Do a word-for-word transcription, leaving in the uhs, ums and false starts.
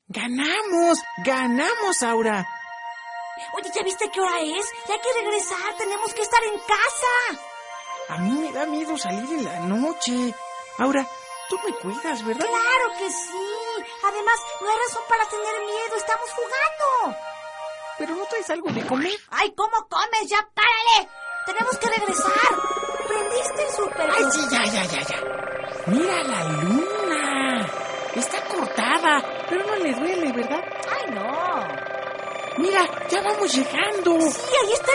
¡Ganamos! ¡Ganamos, Aura! Oye, ¿ya viste qué hora es? Ya hay que regresar, tenemos que estar en casa. A mí me da miedo salir en la noche. Aura, tú me cuidas, ¿verdad? Claro que sí. Además, no hay razón para tener miedo, estamos jugando. ¿Pero no traes algo de comer? ¡Ay, cómo comes! ¡Ya párale! Tenemos que regresar. ¿Prendiste el súper? ¡Ay, sí, ya, ya, ya, ya! ¡Mira la luna! Está cortada, pero no le duele, ¿verdad? ¡Ay, no! Mira, ya vamos llegando. Sí, ahí está